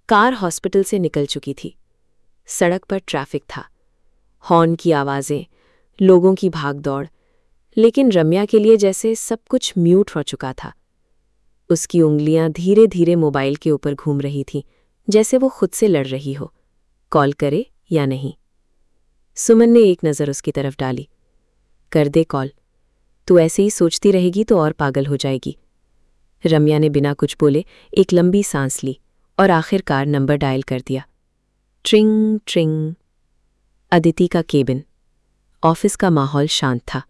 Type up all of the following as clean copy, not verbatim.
Car hospital से निकल चुकी थी। सड़क पर ट्रैफिक था, हॉर्न की आवाज़ें, लोगों की भागदौड़, लेकिन रम्या के लिए जैसे सब कुछ म्यूट हो चुका था। उसकी उंगलियां धीरे धीरे मोबाइल के ऊपर घूम रही थीं, जैसे वो खुद से लड़ रही हो, कॉल करे या नहीं। सुमन ने एक नज़र उसकी तरफ डाली। कर दे कॉल, तू ऐसे ही सोचती रहेगी तो और पागल हो जाएगी। रम्या ने बिना कुछ बोले एक लंबी सांस ली और आखिरकार नंबर डायल कर दिया। ट्रिंग ट्रिंग। अदिति का केबिन। ऑफिस का माहौल शांत था।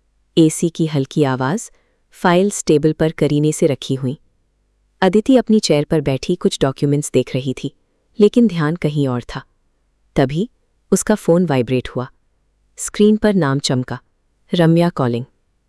एसी की हल्की आवाज़, फाइल्स टेबल पर करीने से रखी हुई। अदिति अपनी चेयर पर बैठी कुछ डॉक्यूमेंट्स देख रही थी, लेकिन ध्यान कहीं और था। तभी उसका फ़ोन वाइब्रेट हुआ। स्क्रीन पर नाम चमका, रम्या कॉलिंग।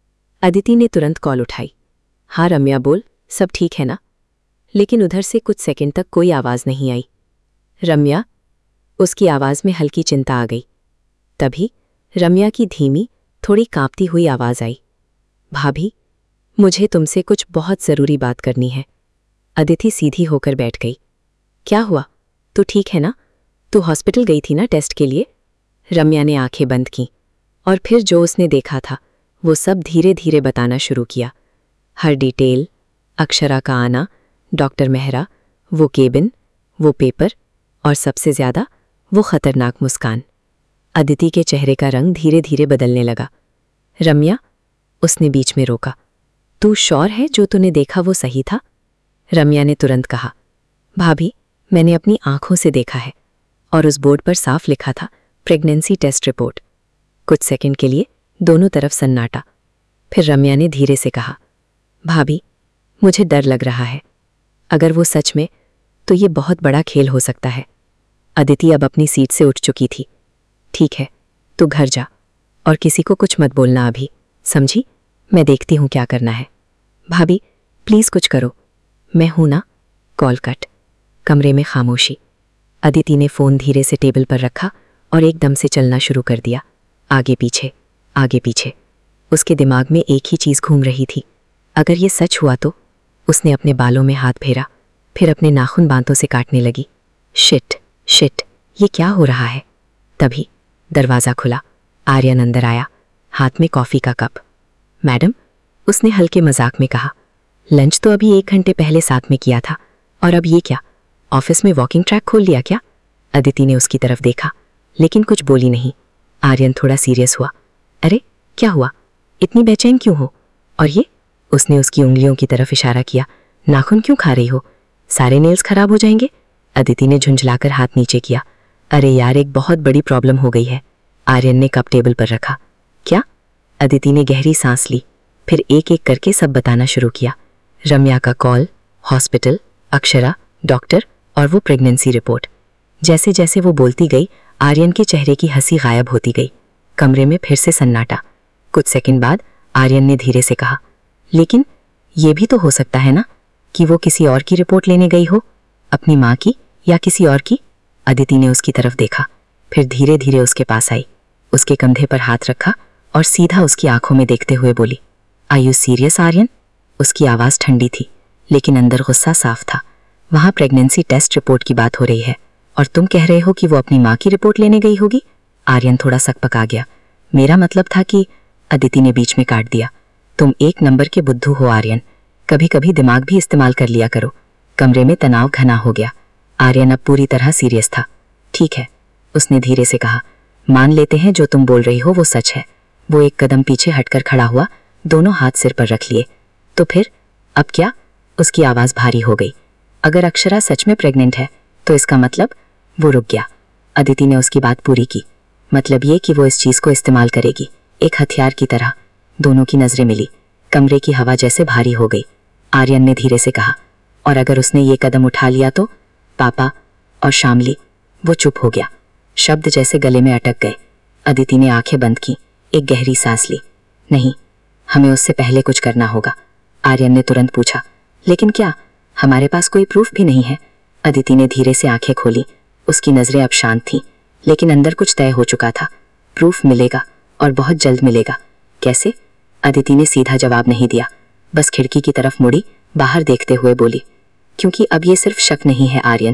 अदिति ने तुरंत कॉल उठाई। हाँ रम्या बोल, सब ठीक है ना? लेकिन उधर से कुछ सेकंड तक कोई आवाज़ नहीं आई। रम्या? उसकी आवाज़ में हल्की चिंता आ गई। तभी रम्या की धीमी, थोड़ी कांपती हुई आवाज़ आई। भाभी, मुझे तुमसे कुछ बहुत ज़रूरी बात करनी है। अदिति सीधी होकर बैठ गई। क्या हुआ? तू ठीक है ना? तू हॉस्पिटल गई थी ना टेस्ट के लिए? रम्या ने आंखें बंद कीं और फिर जो उसने देखा था वो सब धीरे धीरे बताना शुरू किया। हर डिटेल, अक्षरा का आना, डॉक्टर मेहरा, वो केबिन, वो पेपर और सबसे ज़्यादा वो खतरनाक मुस्कान। अदिति के चेहरे का रंग धीरे धीरे बदलने लगा। रम्या, उसने बीच में रोका। तू श्योर है जो तूने देखा वो सही था? रम्या ने तुरंत कहा, भाभी, मैंने अपनी आंखों से देखा है और उस बोर्ड पर साफ लिखा था प्रेगनेंसी टेस्ट रिपोर्ट। कुछ सेकंड के लिए दोनों तरफ सन्नाटा। फिर रम्या ने धीरे से कहा, भाभी, मुझे डर लग रहा है। अगर वो सच में, तो ये बहुत बड़ा खेल हो सकता है। अदिति अब अपनी सीट से उठ चुकी थी। ठीक है, तू घर जा और किसी को कुछ मत बोलना अभी, समझी? मैं देखती हूँ क्या करना है। भाभी, प्लीज़ कुछ करो। मैं हूं ना। Call cut. कमरे में खामोशी। अदिति ने फ़ोन धीरे से टेबल पर रखा और एकदम से चलना शुरू कर दिया। आगे पीछे, आगे पीछे। उसके दिमाग में एक ही चीज़ घूम रही थी। अगर ये सच हुआ तो? उसने अपने बालों में हाथ फेरा, फिर अपने नाखून बांतों से काटने लगी। शिट, शिट, ये क्या हो रहा है? तभी दरवाज़ा खुला। आर्यन अंदर आया, हाथ में कॉफ़ी का कप। मैडम, उसने हल्के मजाक में कहा, लंच तो अभी 1 घंटे पहले साथ में किया था, और अब ये क्या? ऑफिस में वॉकिंग ट्रैक खोल लिया क्या? अदिति ने उसकी तरफ देखा, लेकिन कुछ बोली नहीं। आर्यन थोड़ा सीरियस हुआ। अरे क्या हुआ? इतनी बेचैन क्यों हो? और ये? उसने उसकी उंगलियों की तरफ इशारा किया। नाखून क्यों खा रही हो? सारे नेल्स खराब हो जाएंगे। अदिति ने झुंझलाकर हाथ नीचे किया। अरे यार, एक बहुत बड़ी प्रॉब्लम हो गई है। आर्यन ने कप टेबल पर रखा। क्या? अदिति ने गहरी सांस ली, फिर एक एक करके सब बताना शुरू किया। रम्या का कॉल, हॉस्पिटल, अक्षरा, डॉक्टर और वो प्रेगनेंसी रिपोर्ट। जैसे जैसे वो बोलती गई, आर्यन के चेहरे की हंसी गायब होती गई। कमरे में फिर से सन्नाटा। कुछ सेकंड बाद आर्यन ने धीरे से कहा, लेकिन ये भी तो हो सकता है ना कि वो किसी और की रिपोर्ट लेने गई हो, अपनी माँ की या किसी और की? अदिति ने उसकी तरफ देखा, फिर धीरे धीरे उसके पास आई, उसके कंधे पर हाथ रखा और सीधा उसकी आंखों में देखते हुए बोली, आर यू सीरियस आर्यन? उसकी आवाज़ ठंडी थी, लेकिन अंदर गुस्सा साफ था। वहाँ प्रेगनेंसी टेस्ट रिपोर्ट की बात हो रही है और तुम कह रहे हो कि वो अपनी माँ की रिपोर्ट लेने गई होगी? आर्यन थोड़ा सकपका गया। मेरा मतलब था कि, अदिति ने बीच में काट दिया, तुम एक नंबर के बुद्धू हो आर्यन, कभी कभी दिमाग भी इस्तेमाल कर लिया करो। कमरे में तनाव घना हो गया। आर्यन अब पूरी तरह सीरियस था। ठीक है, उसने धीरे से कहा, मान लेते हैं जो तुम बोल रही हो वो सच है। वो एक कदम पीछे हटकर खड़ा हुआ, दोनों हाथ सिर पर रख लिए। तो फिर अब क्या? उसकी आवाज़ भारी हो गई। अगर अक्षरा सच में प्रेग्नेंट है तो इसका मतलब? वो रुक गया। अदिति ने उसकी बात पूरी की। मतलब ये कि वो इस चीज़ को इस्तेमाल करेगी, एक हथियार की तरह। दोनों की नजरें मिली। कमरे की हवा जैसे भारी हो गई। आर्यन ने धीरे से कहा, और अगर उसने ये कदम उठा लिया तो? पापा और शामली। वो चुप हो गया, शब्द जैसे गले में अटक गए। अदिति ने आंखें बंद की, एक गहरी सांस ली। नहीं, हमें उससे पहले कुछ करना होगा। आर्यन ने तुरंत पूछा, लेकिन क्या? हमारे पास कोई प्रूफ भी नहीं है। अदिति ने धीरे से आंखें खोली। उसकी नजरें अब शांत थीं, लेकिन अंदर कुछ तय हो चुका था। प्रूफ मिलेगा और बहुत जल्द मिलेगा। कैसे? अदिति ने सीधा जवाब नहीं दिया, बस खिड़की की तरफ मुड़ी, बाहर देखते हुए बोली, क्योंकि अब ये सिर्फ शक नहीं है आर्यन,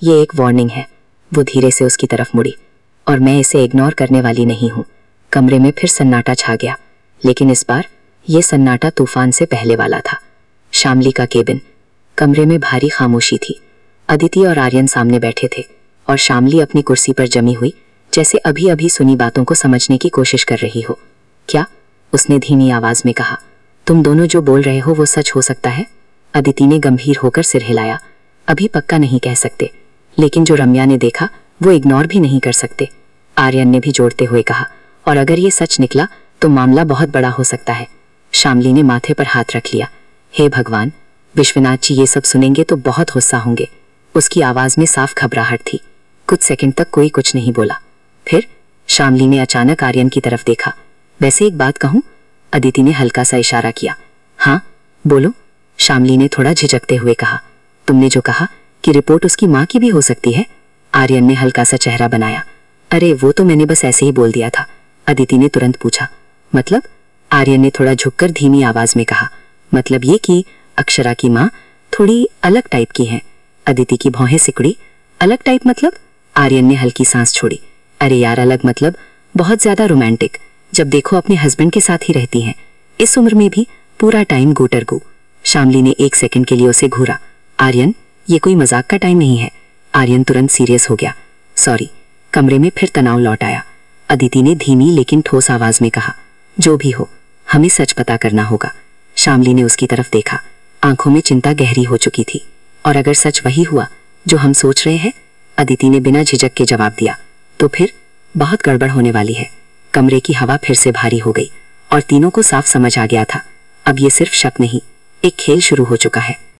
ये एक वार्निंग है। वो धीरे से उसकी तरफ मुड़ी। और मैं इसे इग्नोर करने वाली नहीं हूँ। कमरे में फिर सन्नाटा छा गया, लेकिन इस बार ये सन्नाटा तूफान से पहले वाला था। शामली का केबिन। कमरे में भारी खामोशी थी। अदिति और आर्यन सामने बैठे थे और शामली अपनी कुर्सी पर जमी हुई, जैसे अभी अभी सुनी बातों को समझने की कोशिश कर रही हो। क्या? उसने धीमी आवाज में कहा। तुम दोनों जो बोल रहे हो वो सच हो सकता है? अदिति ने गंभीर होकर सिर हिलाया। अभी पक्का नहीं कह सकते, लेकिन जो रम्या ने देखा वो इग्नोर भी नहीं कर सकते। आर्यन ने भी जोड़ते हुए कहा, और अगर ये सच निकला तो मामला बहुत बड़ा हो सकता है। शामली ने माथे पर हाथ रख लिया। हे भगवान, विश्वनाथ जी ये सब सुनेंगे तो बहुत गुस्सा होंगे। उसकी आवाज में साफ घबराहट थी। कुछ सेकंड तक कोई कुछ नहीं बोला। फिर शामली ने अचानक आर्यन की तरफ देखा। वैसे एक बात कहूं? अदिति ने हल्का सा इशारा किया। हाँ बोलो, शामली ने थोड़ा झिझकते हुए कहा। तुमने जो कहा कि रिपोर्ट उसकी माँ की भी हो सकती है। आर्यन ने हल्का सा चेहरा बनाया। अरे वो तो मैंने बस ऐसे ही बोल दिया था। अदिति ने तुरंत पूछा। मतलब? आर्यन ने थोड़ा झुककर धीमी आवाज में कहा। मतलब ये कि अक्षरा की माँ थोड़ी अलग टाइप की है। अदिति की भौहें सिकुड़ी। अलग टाइप मतलब? आर्यन ने हल्की सांस छोड़ी। अरे यार, अलग मतलब बहुत ज्यादा रोमांटिक। जब देखो अपने हस्बैंड के साथ ही रहती हैं, इस उम्र में भी पूरा टाइम गूटरगू। शामली ने एक सेकंड के लिए उसे घूरा। आर्यन, ये कोई मजाक का टाइम नहीं है। आर्यन तुरंत सीरियस हो गया। सॉरी। कमरे में फिर तनाव लौट आया। अदिति ने धीमी लेकिन ठोस आवाज में कहा, जो भी हो हमें सच पता करना होगा। शामली ने उसकी तरफ देखा। आंखों में चिंता गहरी हो चुकी थी। और अगर सच वही हुआ जो हम सोच रहे हैं? अदिति ने बिना झिझक के जवाब दिया। तो फिर बहुत गड़बड़ होने वाली है। कमरे की हवा फिर से भारी हो गई और तीनों को साफ समझ आ गया था, अब ये सिर्फ शक नहीं, एक खेल शुरू हो चुका है।